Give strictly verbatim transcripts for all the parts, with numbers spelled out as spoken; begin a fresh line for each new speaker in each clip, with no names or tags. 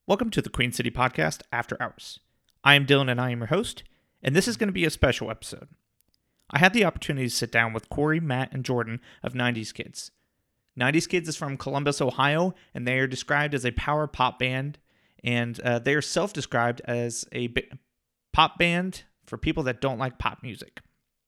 Welcome to the Queen City Podcast After Hours. I am Dylan and I am your host, and this is going to be a special episode. I had the opportunity to sit down with Corey, Matt, and Jordan of nineties Kids. nineties Kids is from Columbus, Ohio, and they are described as a power pop band, and uh, they are self-described as a b- pop band for people that don't like pop music.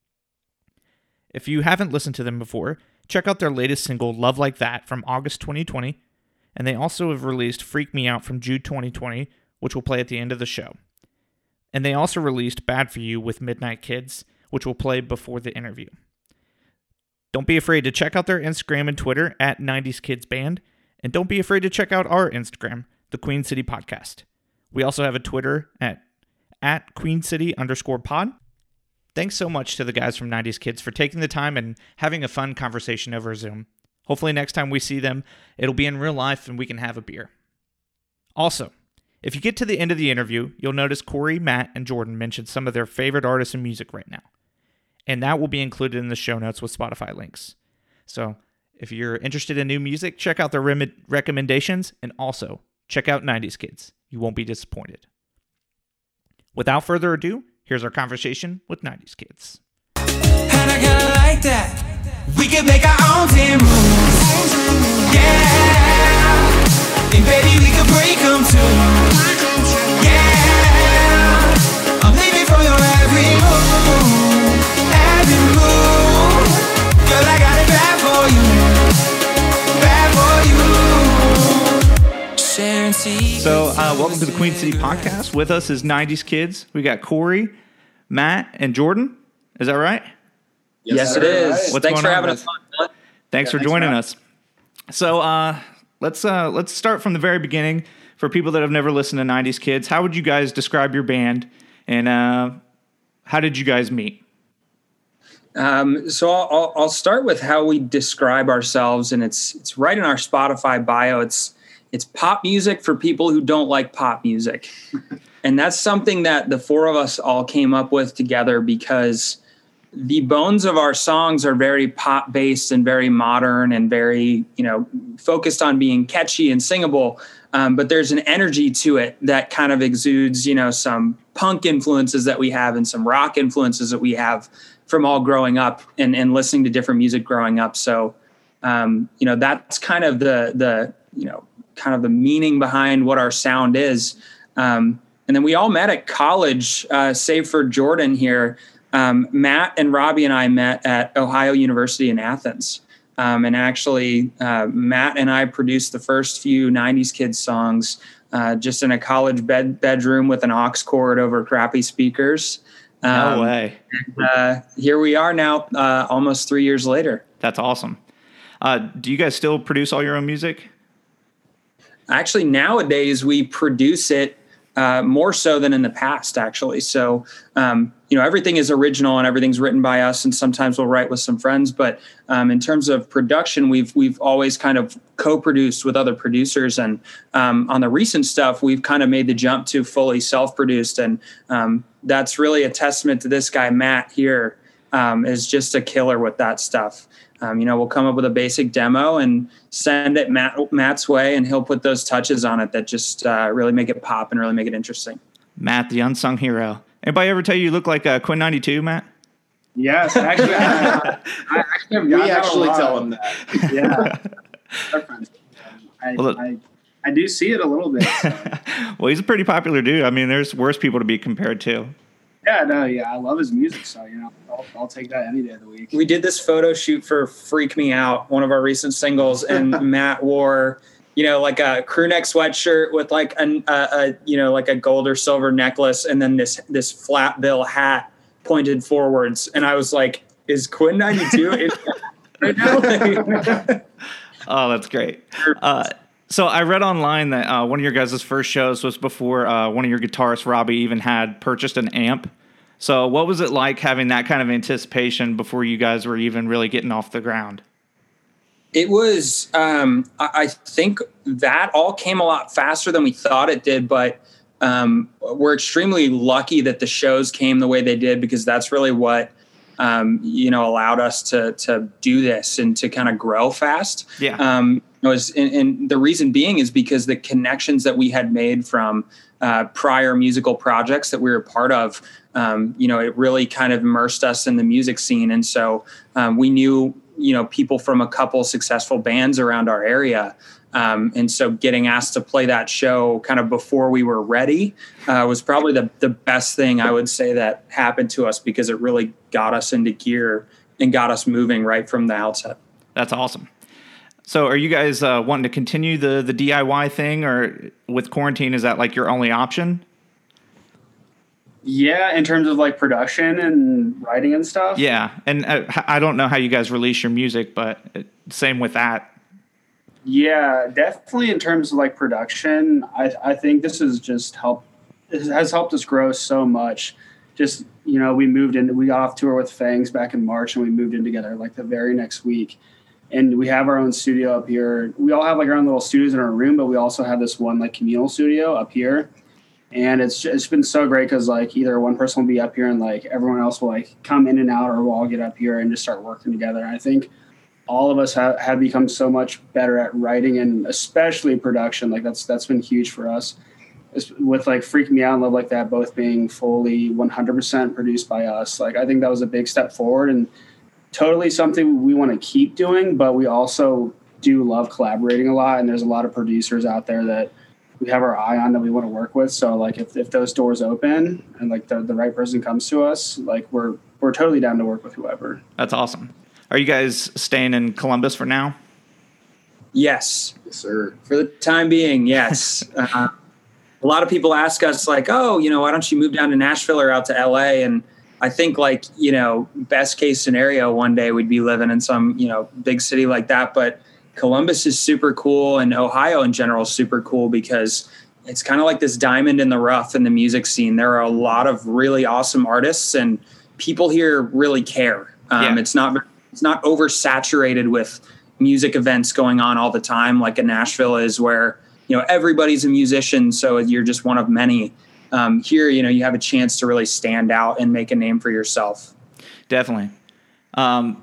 If you haven't listened to them before, check out their latest single, Love Like That, from August twenty twenty, and they also have released Freak Me Out from June twenty twenty, which will play at the end of the show. And they also released Bad For You with Midnight Kids, which will play before the interview. Don't be afraid to check out their Instagram and Twitter at nineties Kids Band, and don't be afraid to check out our Instagram, the Queen City Podcast. We also have a Twitter at, at Queen City underscore pod. Thanks so much to the guys from nineties Kids for taking the time and having a fun conversation over Zoom. Hopefully next time we see them, it'll be in real life and we can have a beer. Also, if you get to the end of the interview, you'll notice Corey, Matt, and Jordan mentioned some of their favorite artists and music right now. And that will be included in the show notes with Spotify links. So if you're interested in new music, check out their rem- recommendations and also check out nineties Kids. You won't be disappointed. Without further ado, here's our conversation with nineties Kids.
And I kinda like that. We can make our own damn rules. Yeah. And baby, we can break them too. Yeah. I'm leaving for your every move. Every move. Girl, I got it bad for you. Bad for you. Sharing secrets.
So, uh, welcome to the Queen City Podcast. With us is nineties Kids. We got Corey, Matt, and Jordan. Is that right?
Yes, yes it is.
Right. What's
thanks for having
us
us on.
Thanks
yeah,
for joining us. So uh, let's uh, let's start from the very beginning. For people that have never listened to nineties Kids, how would you guys describe your band, and uh, how did you guys meet?
Um, so I'll, I'll start with how we describe ourselves, and it's it's right in our Spotify bio. It's it's pop music for people who don't like pop music, and that's something that the four of us all came up with together because the bones of our songs are very pop based and very modern and very, you know, focused on being catchy and singable. Um, but there's an energy to it that kind of exudes, you know, some punk influences that we have and some rock influences that we have from all growing up and, and listening to different music growing up. So, um, you know, that's kind of the, the, you know, kind of the meaning behind what our sound is. Um, and then we all met at college, uh, save for Jordan here. Um, Matt and Robbie and I met at Ohio University in Athens. Um, and actually, uh, Matt and I produced the first few nineties Kids songs uh, just in a college bed bedroom with an aux cord over crappy speakers. Um,
no way.
And, uh, here we are now, uh, almost three years later.
That's awesome. Uh, do you guys still produce all your own music?
Actually, nowadays we produce it Uh, more so than in the past, actually. So, um, you know, everything is original and everything's written by us. And sometimes we'll write with some friends. But um, in terms of production, we've we've always kind of co-produced with other producers. And um, on the recent stuff, we've kind of made the jump to fully self-produced. And um, that's really a testament to this guy, Matt, here, um, is just a killer with that stuff. Um, you know, we'll come up with a basic demo and send it Matt, Matt's way, and he'll put those touches on it that just uh, really make it pop and really make it interesting.
Matt, the unsung hero. Anybody ever tell you you look like uh, Quinn ninety-two, Matt?
Yes, actually, I, I actually we
actually tell him that.
Yeah, I,
well,
I, I do see it a little bit. So.
Well, he's a pretty popular dude. I mean, there's worse people to be compared to.
Yeah, no, yeah, I love his music, so you know, I'll, I'll take that any day of the week.
We did this photo shoot for "Freak Me Out," one of our recent singles, and Matt wore, you know, like a crew neck sweatshirt with like a, a, a, you know, like a gold or silver necklace, and then this this flat bill hat pointed forwards, and I was like, "Is Quinn ninety-two right now?"
Oh, that's great. Uh, so I read online that uh, one of your guys' first shows was before uh, one of your guitarists, Robbie, even had purchased an amp. So what was it like having that kind of anticipation before you guys were even really getting off the ground?
It was, um, I, I think that all came a lot faster than we thought it did, but um, we're extremely lucky that the shows came the way they did, because that's really what, um, you know, allowed us to to do this and to kind of grow fast.
Yeah.
Um, It was, and, and the reason being is because the connections that we had made from uh, prior musical projects that we were part of, um, you know, it really kind of immersed us in the music scene. And so um, we knew, you know, people from a couple successful bands around our area. Um, and so getting asked to play that show kind of before we were ready uh, was probably the, the best thing I would say that happened to us, because it really got us into gear and got us moving right from the outset.
That's awesome. So are you guys uh, wanting to continue the, the D I Y thing, or with quarantine, is that like your only option?
Yeah, in terms of like production and writing and stuff.
Yeah. And uh, I don't know how you guys release your music, but same with that.
Yeah, definitely in terms of like production, I, I think this has just helped, it has helped us grow so much. Just, you know, we moved in, we got off tour with Fangs back in March, and we moved in together like the very next week. And we have our own studio up here. We all have like our own little studios in our room, but we also have this one like communal studio up here. And it's it's been so great because like either one person will be up here and like everyone else will like come in and out, or we'll all get up here and just start working together. And I think all of us have, have become so much better at writing, and especially production. Like that's that's been huge for us. It's, with like Freak Me Out and Love Like That both being fully one hundred percent produced by us. Like I think that was a big step forward, and totally something we want to keep doing, but we also do love collaborating a lot. And there's a lot of producers out there that we have our eye on that we want to work with. So like if, if those doors open and like the, the right person comes to us, like we're, we're totally down to work with whoever.
That's awesome. Are you guys staying in Columbus for now?
Yes.
Yes, sir.
For the time being, yes. uh, a lot of people ask us like, oh, you know, why don't you move down to Nashville or out to L A? And I think like, you know, best case scenario, one day we'd be living in some, you know, big city like that. But Columbus is super cool, and Ohio in general is super cool because it's kind of like this diamond in the rough in the music scene. There are a lot of really awesome artists, and people here really care. Um,
Yeah.
It's not, it's not oversaturated with music events going on all the time like a Nashville is, where, you know, everybody's a musician, so you're just one of many. Um, here, you know, you have a chance to really stand out and make a name for yourself.
Definitely. Um,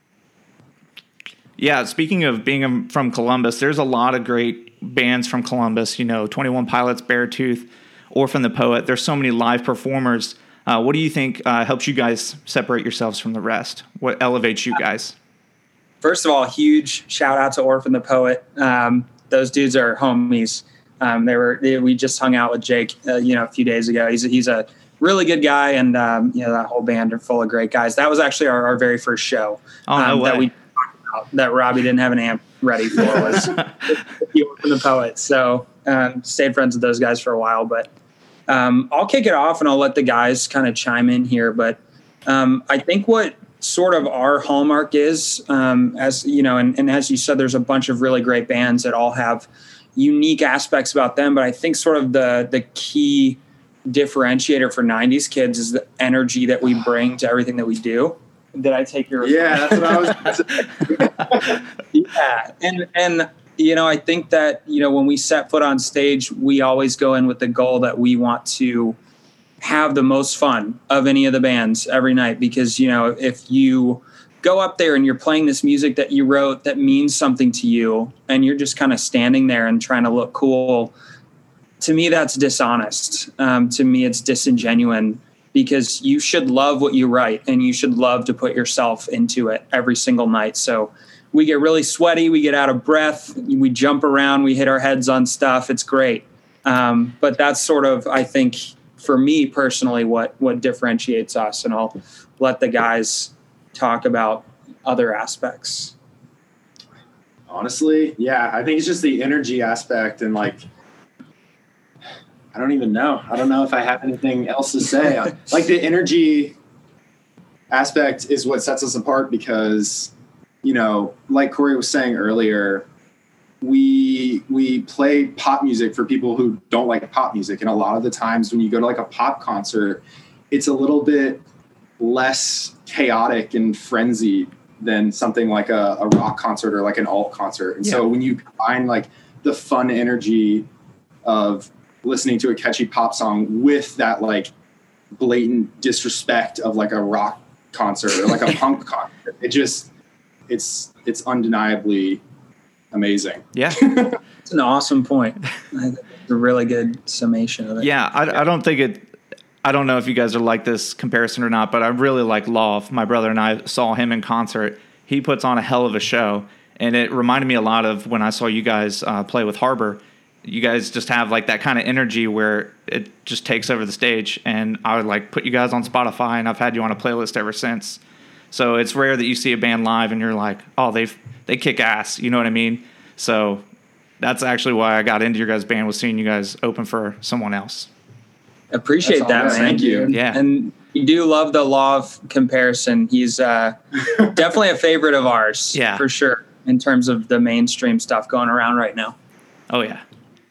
yeah, speaking of being from Columbus, there's a lot of great bands from Columbus, you know, twenty-one Pilots, Beartooth, Orphan the Poet. There's so many live performers. Uh, what do you think uh, helps you guys separate yourselves from the rest? What elevates you guys?
First of all, huge shout out to Orphan the Poet. Um, those dudes are homies. Um, they were, they, we just hung out with Jake, uh, you know, a few days ago. He's, he's a really good guy. And, um, you know, that whole band are full of great guys. That was actually our, our very first show
Oh, no
um,
way.
that we talked about, that Robbie didn't have an amp ready for, was Orphan the Poet. So, um, stayed friends with those guys for a while, but, um, I'll kick it off and I'll let the guys kind of chime in here. But, um, I think what sort of our hallmark is, um, as you know, and, and as you said, there's a bunch of really great bands that all have unique aspects about them, but I think sort of the the key differentiator for nineties kids is the energy that we bring to everything that we do. Did I take your
Yeah, that's what I was.
yeah, and and you know, I think that, you know, when we set foot on stage, we always go in with the goal that we want to have the most fun of any of the bands every night, because, you know, if you go up there and you're playing this music that you wrote that means something to you, and you're just kind of standing there and trying to look cool, to me, that's dishonest. Um, to me, it's disingenuous, because you should love what you write and you should love to put yourself into it every single night. So we get really sweaty, we get out of breath, we jump around, we hit our heads on stuff. It's great. Um, but that's sort of, I think, for me personally, what, what differentiates us. And I'll let the guys talk about other aspects.
Honestly, yeah, I think it's just the energy aspect, and like, I don't even know. I don't know if I have anything else to say. Like the energy aspect is what sets us apart, because, you know, like Corey was saying earlier, we we play pop music for people who don't like pop music, and a lot of the times when you go to like a pop concert, it's a little bit less chaotic and frenzied than something like a, a rock concert or like an alt concert. And yeah. So when you combine like the fun energy of listening to a catchy pop song with that like blatant disrespect of like a rock concert or like a punk concert, it just, it's, it's undeniably amazing.
Yeah.
It's an awesome point. I think it's a really good summation of it.
Yeah, I, I don't think it. I don't know if you guys are like this comparison or not, but I really like Loft. My brother and I saw him in concert. He puts on a hell of a show, and it reminded me a lot of when I saw you guys uh, play with Harbor. You guys just have like that kind of energy where it just takes over the stage, and I would like put you guys on Spotify, and I've had you on a playlist ever since. So it's rare that you see a band live and you're like, oh, they they kick ass. You know what I mean? So that's actually why I got into your guys' band, was seeing you guys open for someone else.
Appreciate
That's
that,
awesome.
man.
Thank you.
Yeah.
And you do love the law of comparison. He's uh, definitely a favorite of ours,
Yeah.
for sure, in terms of the mainstream stuff going around right now.
Oh, yeah.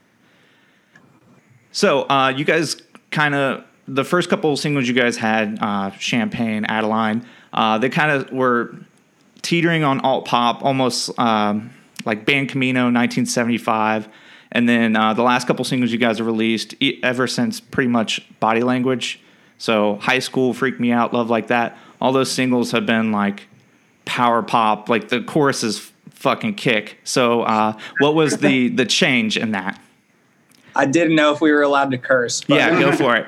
So uh, you guys kind of, the first couple of singles you guys had, uh, Champagne, Adeline, uh, they kind of were teetering on alt pop, almost um, like Ban Camino, nineteen seventy-five. And then uh, the last couple singles you guys have released e- ever since pretty much Body Language. So High School, Freak Me Out, Love Like That. All those singles have been like power pop, like the choruses f- fucking kick. So uh, what was the, the change in that?
I didn't know if we were allowed to curse. But
Yeah, go for it.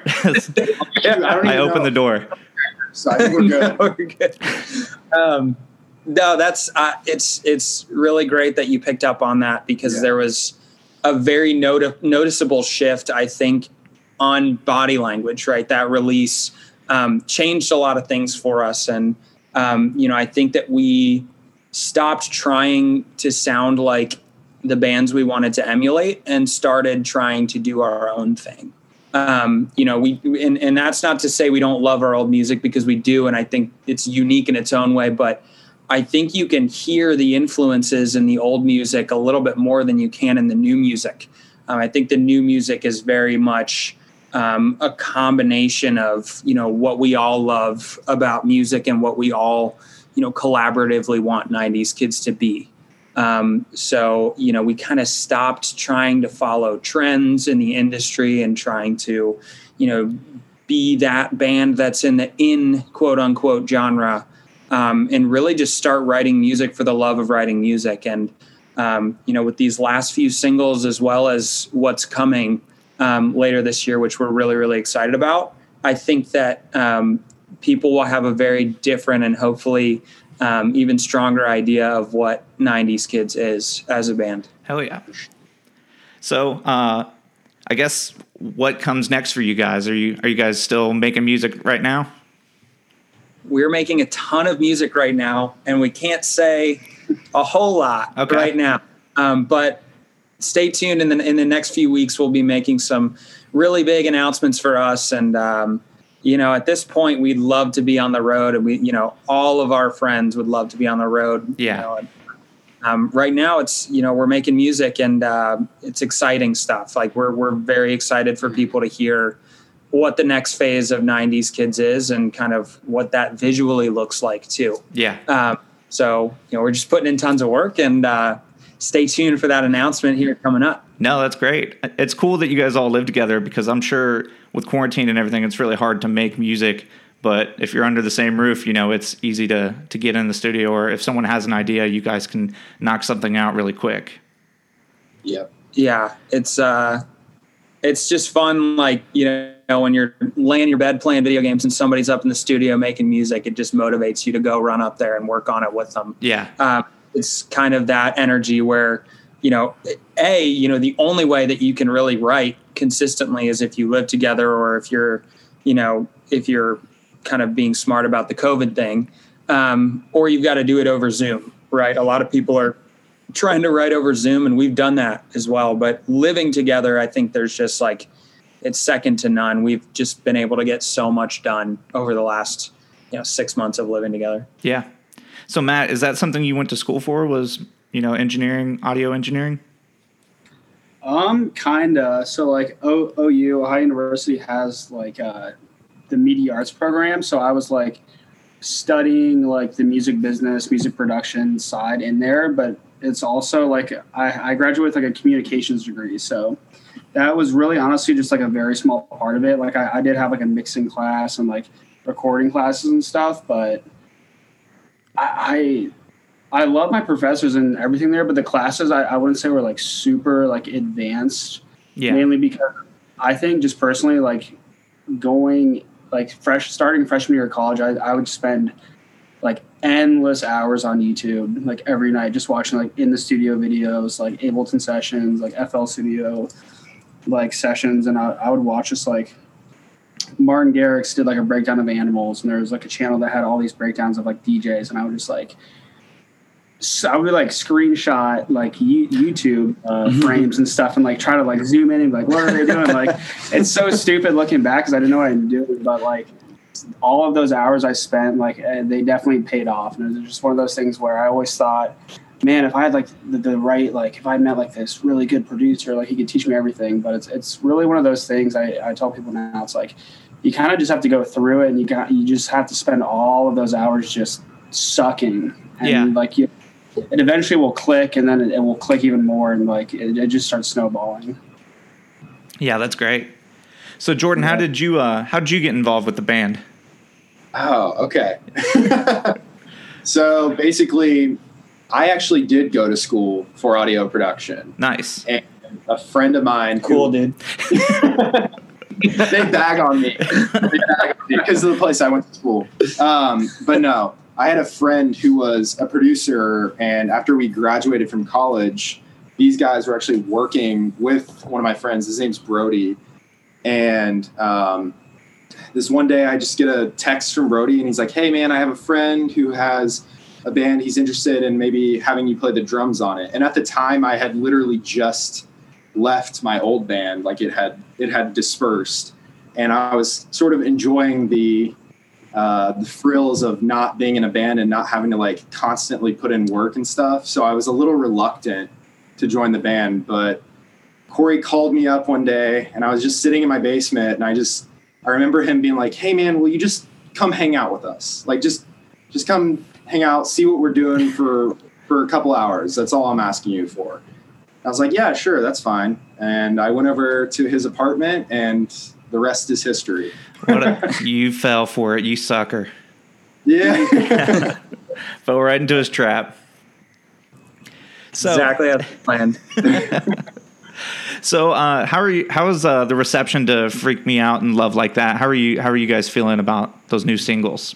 I, don't
I
even
opened
know.
the door.
So I think we're good.
No, we're good. Um, no, that's uh, it's it's really great that you picked up on that, because
Yeah.
there was a very noti- noticeable shift, I think, on Body Language. Right, that release um, changed a lot of things for us, and um, you know, I think that we stopped trying to sound like the bands we wanted to emulate and started trying to do our own thing. Um, you know, we, and, and that's not to say we don't love our old music, because we do. And I think it's unique in its own way, but I think you can hear the influences in the old music a little bit more than you can in the new music. Um, I think the new music is very much um, a combination of, you know, what we all love about music and what we all, you know, collaboratively want nineties kids to be. Um, so, you know, we kind of stopped trying to follow trends in the industry and trying to, you know, be that band that's in the in quote unquote genre, um, and really just start writing music for the love of writing music. And, um, you know, with these last few singles, as well as what's coming um, later this year, which we're really, really excited about, I think that um, people will have a very different and hopefully Um, even stronger idea of what nineties Kids is as a band.
Hell yeah. So, uh, I guess what comes next for you guys? Are you are you guys still making music right now?
We're making a ton of music right now, and we can't say a whole lot
Okay.
right now. Um, but stay tuned. In the in the next few weeks, we'll be making some really big announcements for us. And um, you know, at this point, we'd love to be on the road, and we, you know, all of our friends would love to be on the road.
Yeah.
You know, and, um, right now, it's, you know, we're making music, and uh, it's exciting stuff. Like we're we're very excited for people to hear what the next phase of nineties Kids is, and kind of what that visually looks like too.
Yeah.
Um, so, you know, we're just putting in tons of work, and uh, stay tuned for that announcement here coming up.
No, that's great. It's cool that you guys all live together, because I'm sure with quarantine and everything, it's really hard to make music. But if you're under the same roof, you know, it's easy to, to get in the studio, or if someone has an idea, you guys can knock something out really quick.
Yep.
Yeah, it's uh, it's just fun. Like, you know, when you're laying in your bed playing video games and somebody's up in the studio making music, it just motivates you to go run up there and work on it with them.
Yeah.
Um, it's kind of that energy where, you know, A, you know, the only way that you can really write consistently is if you live together, or if you're, you know, if you're kind of being smart about the COVID thing, um, or you've got to do it over Zoom, right? A lot of people are trying to write over Zoom, and we've done that as well. But living together, I think there's just like, it's second to none. We've just been able to get so much done over the last, you know, six months of living together.
Yeah. So, Matt, is that something you went to school for, was, you know, engineering, audio engineering?
Um, kinda. So like o- OU, Ohio University, has like uh, the media arts program. So I was like studying like the music business, music production side in there, but it's also like I, I graduated with like a communications degree. So that was really honestly just like a very small part of it. Like I, I did have like a mixing class and like recording classes and stuff, but I, I I love my professors and everything there, but the classes I, I wouldn't say were like super like advanced.
Yeah.
Mainly because I think just personally, like going like fresh starting freshman year of college, I, I would spend like endless hours on YouTube, like every night, just watching like in the studio videos, like Ableton sessions, like F L Studio, like sessions, and I, I would watch just like Martin Garrix did like a breakdown of Animals, and there was like a channel that had all these breakdowns of like D Js, and I would just like so I would like screenshot like YouTube uh, frames and stuff, and like try to like zoom in and be like, what are they doing? Like, it's so stupid looking back because I didn't know what I do, but like. All of those hours I spent, like they definitely paid off, and it was just one of those things where I always thought, man, if I had like the, the right, like if I met like this really good producer, like he could teach me everything. But it's it's really one of those things. I, I tell people now, it's like you kind of just have to go through it, and you got you just have to spend all of those hours just sucking, and
Yeah.
like you, it eventually will click, and then it, it will click even more, and like it, it just starts snowballing.
Yeah, that's great. So Jordan, how did you uh, how did you get involved with the band?
Oh, okay. So basically, I actually did go to school for audio production.
Nice.
And a friend of mine,
Cool,
who,
dude.
they bag on me, they bag on me because of the place I went to school. Um, but no, I had a friend who was a producer, and after we graduated from college, these guys were actually working with one of my friends. His name's Brody. And um, this one day I just get a text from Brody, and he's like, hey, man, I have a friend who has a band. He's interested in maybe having you play the drums on it. And at the time I had literally just left my old band. Like it had, it had dispersed, and I was sort of enjoying the, uh, the thrills of not being in a band and not having to like constantly put in work and stuff. So I was a little reluctant to join the band, but Corey called me up one day, and I was just sitting in my basement, and I just, I remember him being like, hey man, will you just come hang out with us? Like, just, just come hang out, see what we're doing for, for a couple hours. That's all I'm asking you for. I was like, yeah, sure. That's fine. And I went over to his apartment, and the rest is history.
What a, you fell for it, you sucker.
Yeah.
Fell right into his trap. So,
Exactly as planned.
So, uh, how are you? How is uh, the reception to "Freak Me Out" and "Love Like That"? How are you? How are you guys feeling about those new singles?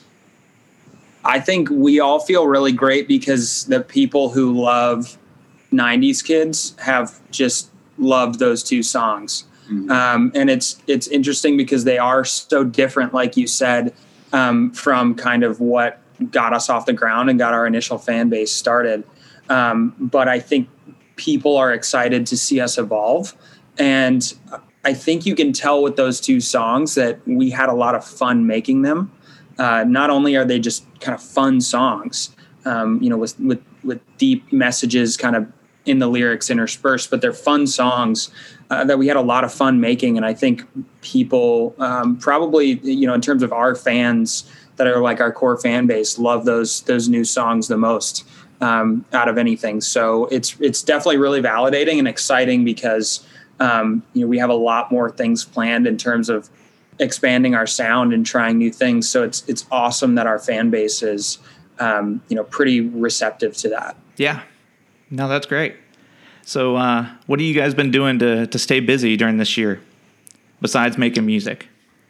I think we all feel really great because the people who love nineties kids have just loved those two songs. Mm-hmm. Um, and it's it's interesting because they are so different, like you said, um, from kind of what got us off the ground and got our initial fan base started. Um, but I think people are excited to see us evolve. And I think you can tell with those two songs that we had a lot of fun making them. Uh, not only are they just kind of fun songs, um, you know, with, with, with deep messages kind of in the lyrics interspersed, but they're fun songs uh, that we had a lot of fun making. And I think people um, probably, you know, in terms of our fans that are like our core fan base, love those, those new songs the most. Um, out of anything. So it's it's definitely really validating and exciting because um, you know we have a lot more things planned in terms of expanding our sound and trying new things. So it's it's awesome that our fan base is um, you know pretty receptive to that.
Yeah, no, that's great. So uh, what have you guys been doing to to stay busy during this year besides making music?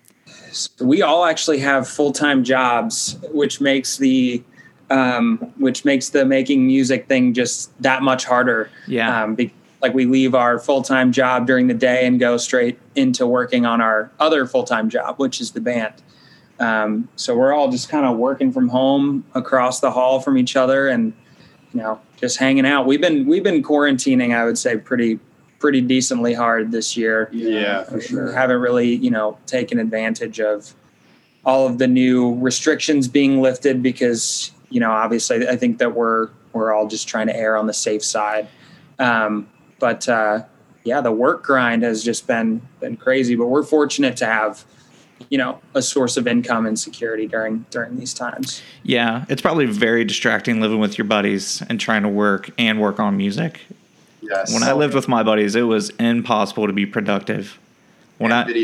So we all actually have full-time jobs, which makes the um, which makes the making music thing just that much harder.
Yeah.
Um, be, like we leave our full-time job during the day and go straight into working on our other full-time job, which is the band. Um, so we're all just kind of working from home across the hall from each other and, you know, just hanging out. We've been, we've been quarantining, I would say pretty, pretty decently hard this year.
Yeah, for sure.
We haven't really, you know, taken advantage of all of the new restrictions being lifted because, you know, obviously I think that we're, we're all just trying to err on the safe side. Um, but, uh, yeah, the work grind has just been, been crazy, but we're fortunate to have, you know, a source of income and security during, during these times.
Yeah. It's probably very distracting living with your buddies and trying to work and work on music.
Yes.
When I lived with my buddies, it was impossible to be productive. When
and
I,
video.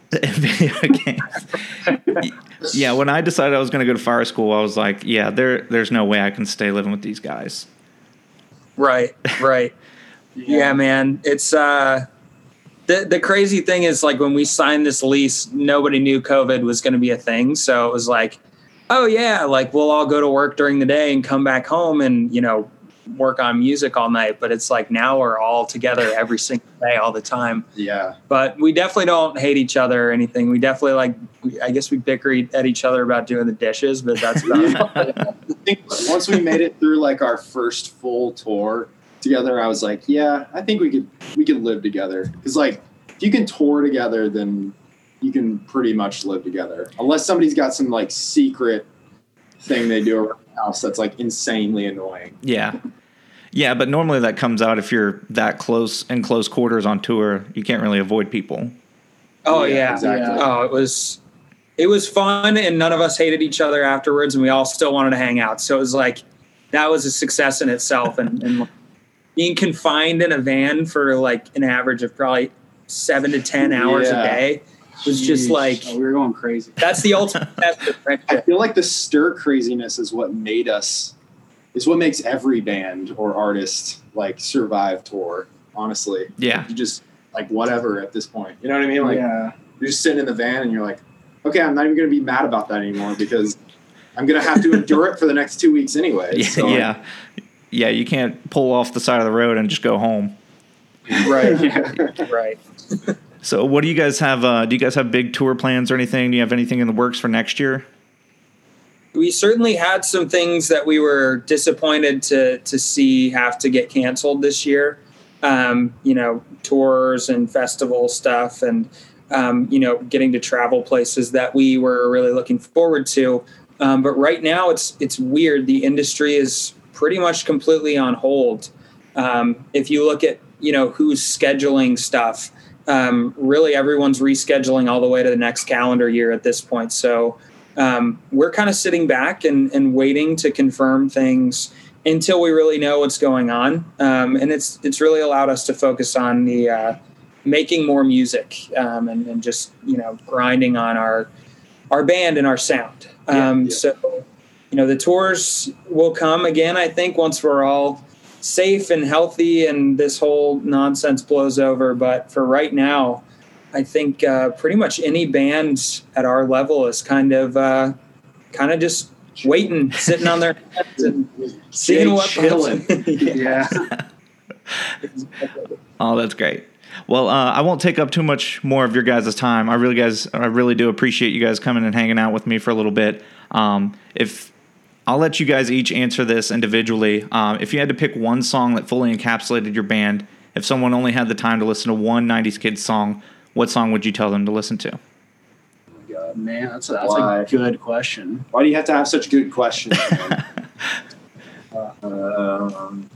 Video games. Yeah, when I decided I was going to go to fire school, I was like, yeah, there, there's no way I can stay living with these guys.
Right, right. yeah. yeah, man. It's uh, the the crazy thing is, like, when we signed this lease, nobody knew COVID was going to be a thing. So it was like, oh yeah, like we'll all go to work during the day and come back home and, you know, work on music all night. But it's like now we're all together every single day, all the time.
Yeah.
But we definitely don't hate each other or anything. We definitely like, I guess we bicker at each other about doing the dishes, but that's about it.
I think once we made it through like our first full tour together, I was like, yeah, I think we could, we could live together. Cause like, if you can tour together, then you can pretty much live together. Unless somebody's got some like secret thing they do around the house that's like insanely annoying.
Yeah. Yeah, but normally that comes out if you're that close in close quarters on tour. You can't really avoid people.
Oh
Yeah,
yeah,
exactly.
Oh, it was it was fun, and none of us hated each other afterwards, and we all still wanted to hang out. So it was like that was a success in itself, and, and being confined in a van for like an average of probably seven to ten hours
Yeah.
a day was just
Jeez.
like
Oh, we were going crazy.
that's the ultimate test of
I
friendship.
feel like the stir craziness is what made us, is what makes every band or artist like survive tour, honestly.
Yeah.
You just like whatever at this point. You know what I mean? Like
yeah.
you're just sitting in the van and you're like, okay, I'm not even going to be mad about that anymore because I'm going to have to endure it for the next two weeks anyway.
Yeah,
So,
yeah. Yeah, you can't pull off the side of the road and just go home.
Right,
Yeah.
right.
So what do you guys have? Uh, do you guys have big tour plans or anything? Do you have anything in the works for next year?
We certainly had some things that we were disappointed to to see have to get canceled this year. Um, you know, tours and festival stuff, and um, you know, getting to travel places that we were really looking forward to. Um, but right now, it's it's weird. The industry is pretty much completely on hold. Um, if you look at you know who's scheduling stuff, um, really everyone's rescheduling all the way to the next calendar year at this point. So. Um, we're kind of sitting back and, and waiting to confirm things until we really know what's going on. Um, and it's it's really allowed us to focus on the uh, making more music um, and, and just you know grinding on our our band and our sound. Um,
yeah.
So you know the tours will come again. I think once we're all safe and healthy and this whole nonsense blows over. But for right now. I think uh, pretty much any band at our level is kind of uh, kind of just waiting, sitting on their hands and seeing what
chilling.
yeah.
Oh, that's great. Well, uh, I won't take up too much more of your guys' time. I really, guys, I really do appreciate you guys coming and hanging out with me for a little bit. Um, if I'll let you guys each answer this individually. Um, if you had to pick one song that fully encapsulated your band, if someone only had the time to listen to one nineties Kids song, what song would you tell them to listen to?
God, man, that's a, that's
Why?
a good question.
Why do you have to have such good questions? man? um,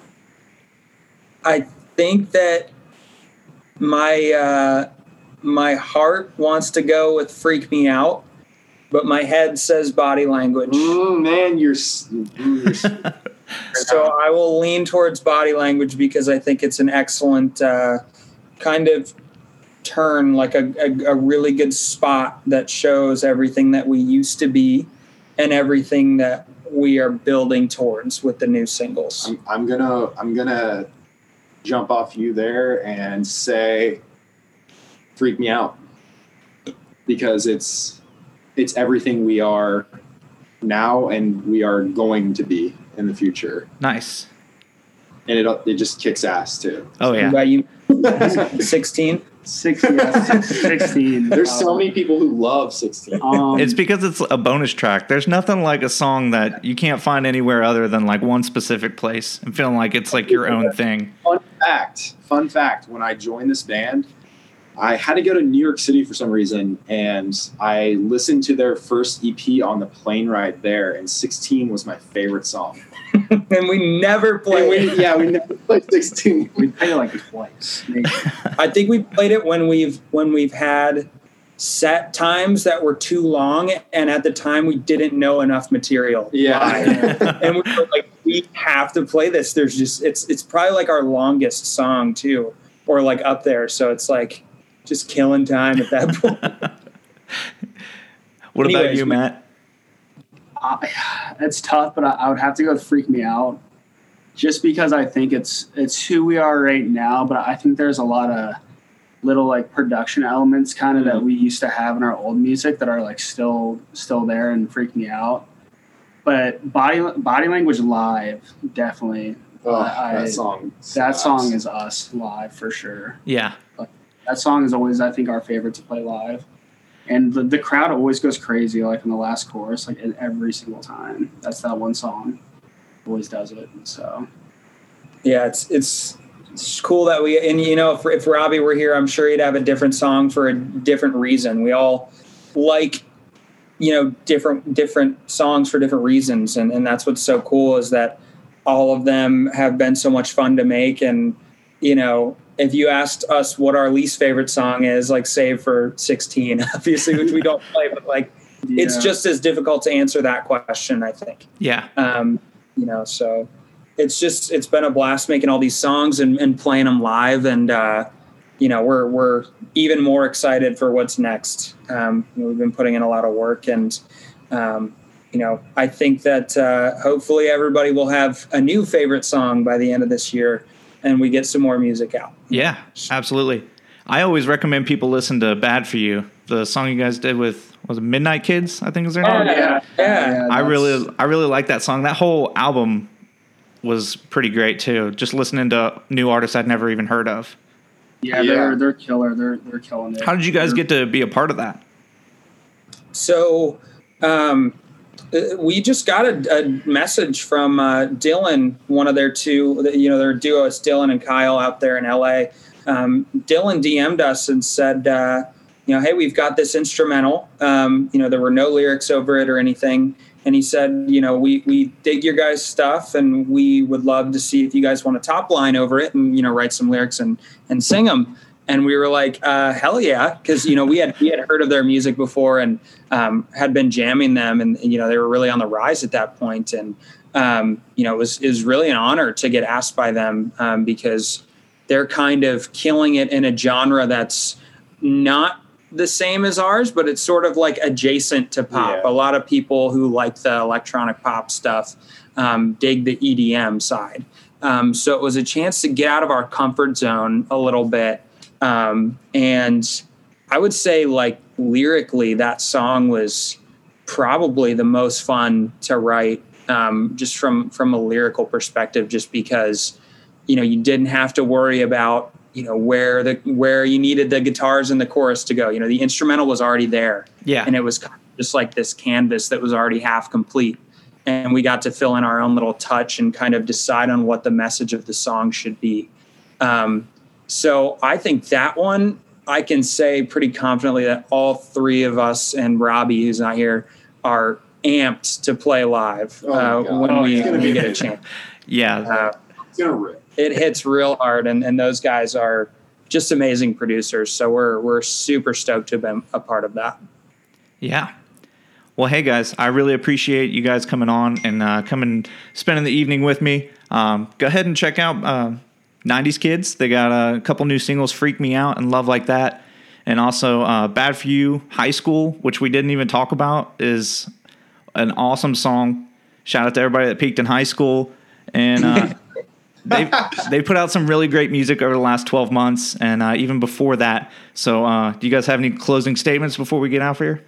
I think that my uh, my heart wants to go with "Freak Me Out," but my head says "Body Language."
mm, man, you're. s- you're s-
So I will lean towards "Body Language" because I think it's an excellent uh, kind of turn, like a, a, a really good spot that shows everything that we used to be and everything that we are building towards with the new singles.
I'm, I'm gonna I'm gonna jump off you there and say "Freak Me Out" because it's it's everything we are now and we are going to be in the future,
Nice.
and it it just kicks ass too.
Oh,
What
yeah.
about you? sixteen?
Six, yeah, sixteen.
There's so
Um,
many people who love sixteen.
Um,
It's because it's a bonus track. There's nothing like a song that you can't find anywhere other than like one specific place and feeling like it's like your own thing.
Fun fact, fun fact, when I joined this band, I had to go to New York City for some reason, and I listened to their first E P on the plane ride there, and sixteen was my favorite song.
And we never
And
played
we,
it.
yeah, we never played sixteen.
we played it like twice. Maybe.
I think we played it when we've when we've had set times that were too long, and at the time we didn't know enough material.
Yeah.
And we were like, we have to play this. There's just it's it's probably like our longest song too, or like up there. So it's like just killing time at that point.
What about
Anyways,
you,
we-
Matt?
I, it's tough, but I, I would have to go with Freak Me Out, just because I think it's it's who we are right now. But I think there's a lot of little like production elements kind of that we used to have in our old music that are like still still there and Freak Me Out. But body body language live, definitely.
Oh,
I-
that song.
That
slaps.
song is us live for sure.
Yeah.
That song is always, I think, our favorite to play live. And the, the crowd always goes crazy, like in the last chorus, like every single time. That's that one song. Always does it. So,
Yeah, it's it's it's cool that we and you know if, if Robbie were here, I'm sure he'd have a different song for a different reason. We all like you know different different songs for different reasons, and and that's what's so cool is that all of them have been so much fun to make. And you know, if you asked us what our least favorite song is, like save for sixteen, obviously, which we don't play, but like it's
yeah.
just as difficult to answer that question, I think.
Yeah.
Um, you know, so it's just it's been a blast making all these songs and, and playing them live, and uh, you know we're we're even more excited for what's next. Um, you know, we've been putting in a lot of work, and um, you know I think that uh, hopefully everybody will have a new favorite song by the end of this year, and we get some more music out.
Yeah, absolutely. I always recommend people listen to Bad For You, the song you guys did with, was it Midnight Kids, I think is their
Oh,
name?
yeah, yeah.
I
that's-
really, I really like that song. That whole album was pretty great too. Just listening to new artists I'd never even heard of.
yeah,
Yeah.
they're they're killer. They're they're killing it.
How did you guys
They're-
get to be a part of that?
So um, uh, we just got a, a message from uh, Dylan, one of their two, you know, their duo is Dylan and Kyle out there in L A. Um, Dylan D M'd us and said, uh, you know, hey, we've got this instrumental. Um, you know, there were no lyrics over it or anything. And he said, you know, we, we dig your guys' stuff and we would love to see if you guys want to top line over it and, you know, write some lyrics and, and sing them. And we were like, uh, hell yeah. Cause you know, we had, we had heard of their music before and, um, had been jamming them and, you know, they were really on the rise at that point. And, um, you know, it was, it was really an honor to get asked by them, um, because they're kind of killing it in a genre that's not the same as ours, but it's sort of like adjacent to pop.
Yeah.
A lot of people who like the electronic pop stuff, um, dig the E D M side. Um, so it was a chance to get out of our comfort zone a little bit. Um, and I would say like lyrically, that song was probably the most fun to write, um, just from, from a lyrical perspective, just because, you know, you didn't have to worry about, you know, where the, where you needed the guitars and the chorus to go. You know, the instrumental was already there.
Yeah.
And it was kind of just like this canvas that was already half complete. And we got to fill in our own little touch and kind of decide on what the message of the song should be. Um, so I think that one, I can say pretty confidently that all three of us and Robbie, who's not here, are amped to play live
Oh my
uh,
God.
when
Oh,
we,
it's gonna
when we
be
get a
amazing.
chance.
Yeah.
Uh,
It's gonna rip.
it hits real hard, and, and those guys are just amazing producers. So we're we're super stoked to have been a part of that.
Yeah. Well, hey guys, I really appreciate you guys coming on and uh, coming spending the evening with me. Um, go ahead and check out uh, nineties Kids. They got a couple new singles, "Freak Me Out" and "Love Like That," and also uh, "Bad For You." High School, which we didn't even talk about, is an awesome song. Shout out to everybody that peaked in high school, and uh, they they put out some really great music over the last twelve months, and uh, even before that. So, uh, do you guys have any closing statements before we get out of here?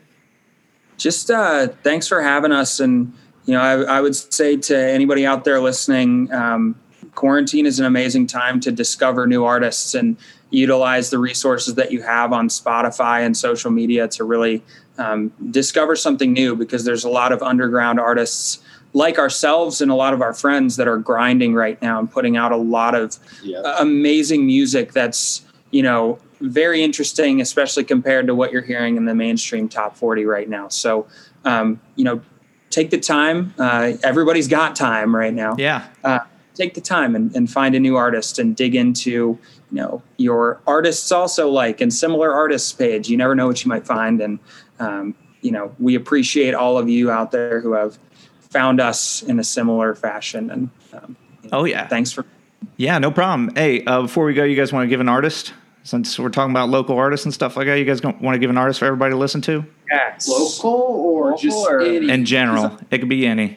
Just uh, thanks for having us. And, you know, I, I would say to anybody out there listening, um, quarantine is an amazing time to discover new artists and utilize the resources that you have on Spotify and social media to really um, discover something new, because there's a lot of underground artists like ourselves and a lot of our friends that are grinding right now and putting out a lot of
Yeah.
uh, amazing music that's, you know, very interesting, especially compared to what you're hearing in the mainstream top forty right now. So, um, you know, take the time. Uh, everybody's got time right now.
Yeah.
Uh, take the time and, and find a new artist and dig into, you know, your artists also like and similar artists page. You never know what you might find. And, um, you know, we appreciate all of you out there who have found us in a similar fashion. And, um, you know,
Oh, yeah.
thanks for,
Yeah, no problem. Hey, uh, before we go, you guys want to give an artist Since we're talking about local artists and stuff like that, you guys want to give an artist for everybody to listen to?
Yes.
Local or
Local
just
or-
any?
In general, it could be any.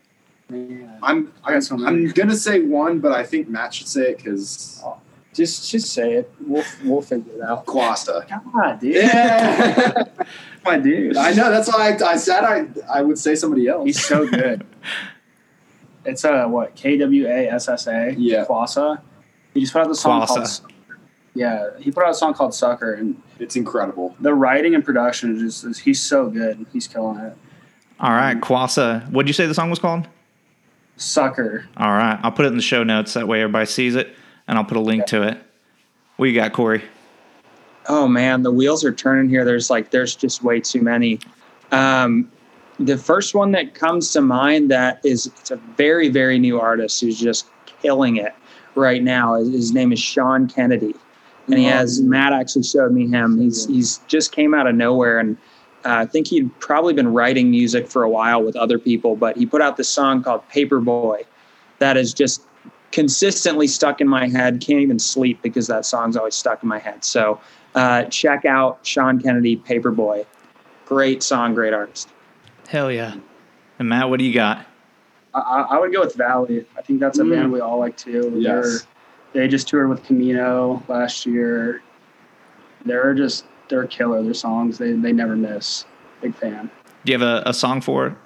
I'm
I got some.
I'm gonna say one, but I think Matt should say it because
Just just say it. We'll we'll figure it out.
Quasta.
God, dude.
Yeah,
My dude.
I know. That's why I, I said I I would say somebody else.
He's so good. It's uh what K W A S S A.
Yeah.
Kwasa. He just put out the song called.
Kwasa.
Yeah, he put out a song called "Sucker," and
It's incredible.
the writing and production is just is, he's so good. He's killing it.
All right, Kwasa. What'd you say the song was called?
Sucker.
All right, I'll put it in the show notes. That way everybody sees it, and I'll put a link to it. What you got, Corey?
Oh man, the wheels are turning here. There's like there's just way too many. Um, the first one that comes to mind that is it's a very very new artist who's just killing it right now. His name is Sean Kennedy, and he has Matt actually showed me him. He's he's just came out of nowhere, and uh, I think he'd probably been writing music for a while with other people, but he put out this song called Paperboy that is just consistently stuck in my head. Can't even sleep because that song's always stuck in my head. So uh, check out Sean Kennedy, Paperboy. Great song, great artist.
Hell yeah. And Matt, what do you got?
I, I I would go with Valley. I think that's a
Mm.
band we all like too.
Yes.
They're, they just toured with Camino last year. They're just they're killer. Their songs they they never miss. Big fan.
Do you have a, a song for it?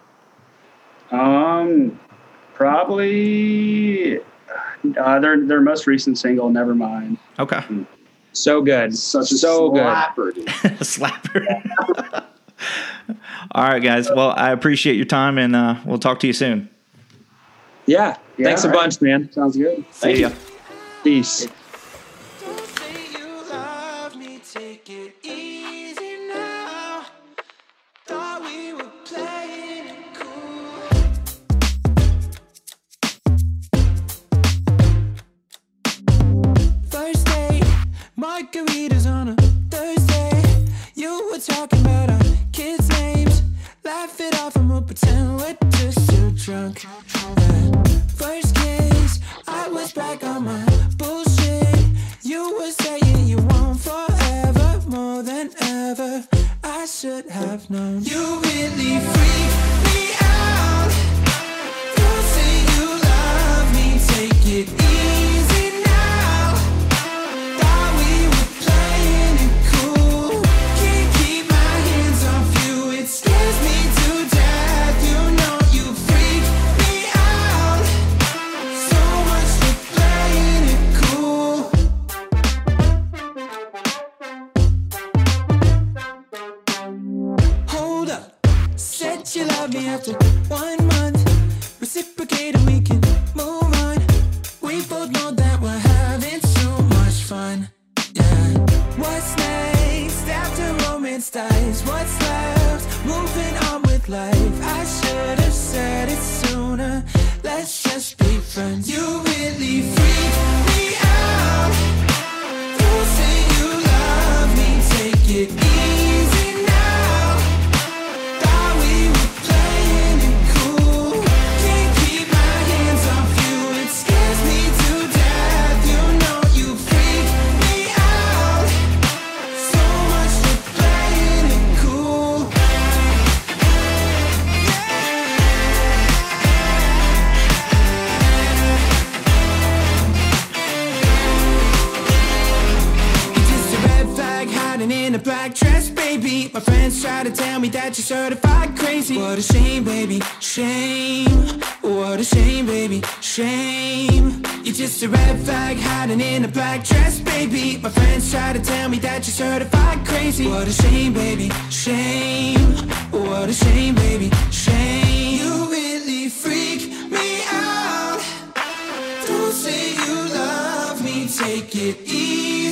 Um, probably uh, their their most recent single, Nevermind.
Okay.
So good.
Such a
so good.
slapper, dude.
Slapper. All right, guys. Well, I appreciate your time, and uh, we'll talk to you soon.
Yeah.
Yeah,
Thanks a
all right.
bunch, man.
Sounds good.
See ya.
Peace.
Don't say you love me, take it easy now. Thought we were playing it cool. First date, margaritas on a Thursday. You were talking about our kids' names. Laugh it off and we'll pretend we're just too drunk. Yeah. First kiss, I was back on my bullshit. You were saying you want forever, more than ever. I should have known. You really freak me out. You say you love me, take it easy now. Thought we were playing it cool. Can't keep my hands off you, it scares me to death. You know you freak me out. So much for playing it cool. Hold up, said you love me after one month. Reciprocate and we can move on. We both know that we're having so much fun. Yeah. What's next after romance dies? What's left? Moving on with life. I should have said it sooner. Let's just be friends. You really freak me out. You say you love me, take it easy now. Thought we were playing it cool. Can't keep my hands off you, it scares me to death. You know you freak me out. So much for playing it cool. You're just a red flag hiding in a black dress, baby. My friends try to tell me that you're certified crazy. What a shame, baby, shame. What a shame, baby, shame. You're just a red flag hiding in a black dress, baby. My friends try to tell me that you're certified crazy. What a shame, baby, shame. What a shame, baby, shame. You really freak me out. Don't say you love me, take it easy